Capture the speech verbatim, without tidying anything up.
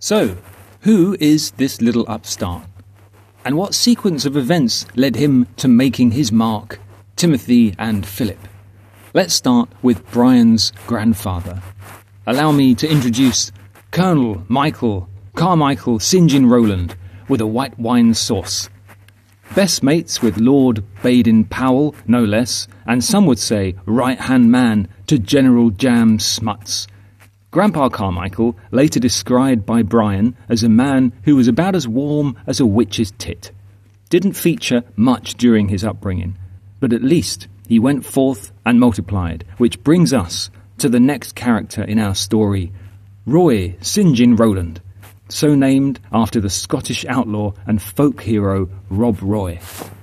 So, who is this little upstart? And what sequence of events led him to making his mark, Timothy and Philip? Let's start with Brian's grandfather. Allow me to introduce Colonel Michael Carmichael St John Rowland with a white wine sauce. Best mates with Lord Baden-Powell, no less, and some would say right-hand man to General Jan Smuts. Grandpa Carmichael, later described by Brian as a man who was about as warm as a witch's tit, didn't feature much during his upbringing, but at least he went forth and multiplied, which brings us to the next character in our story, Roy St John Rowland, so named after the Scottish outlaw and folk hero Rob Roy.